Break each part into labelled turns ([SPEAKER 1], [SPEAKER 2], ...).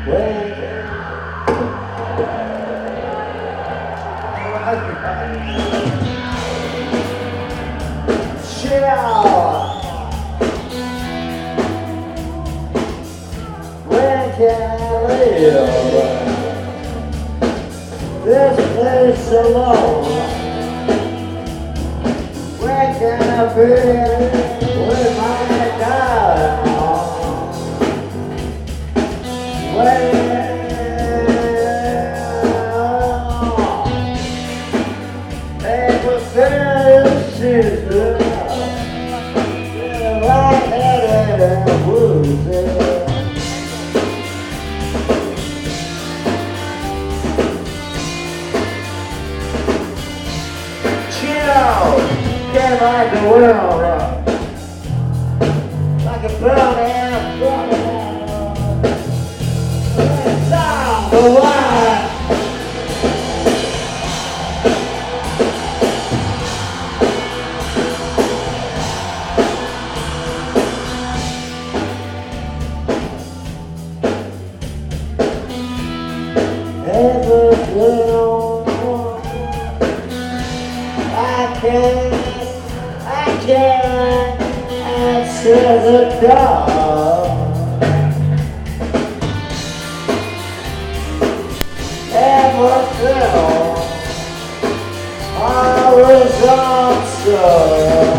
[SPEAKER 1] This place alone. Where can I be with my darling? Where? Paper scissors, light-headed and woozy. Can't like the world like a bird and a sound the line. I can't answer the door. Ever feel I was answered.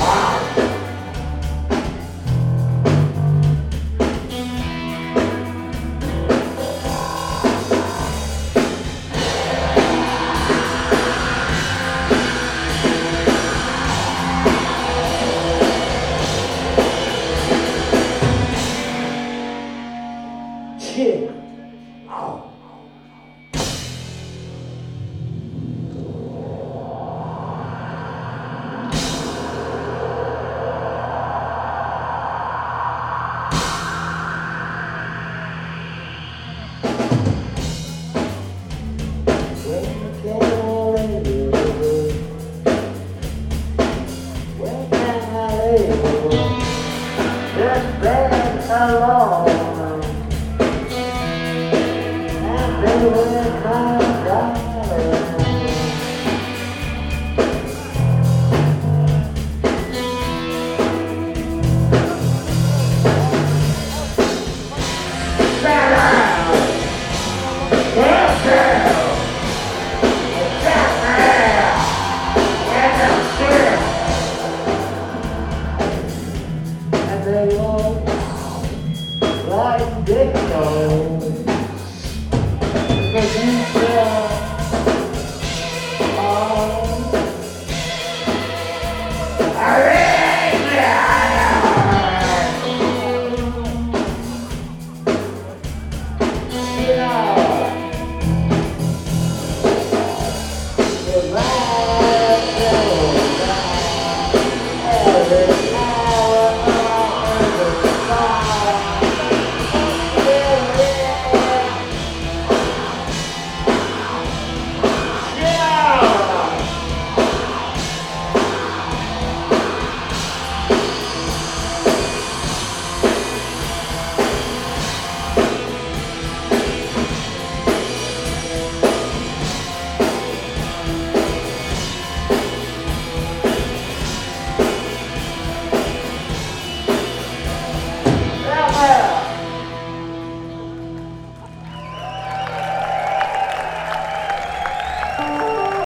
[SPEAKER 1] Shit. Oh. Where can I live? Just being alone. And they all like dictos.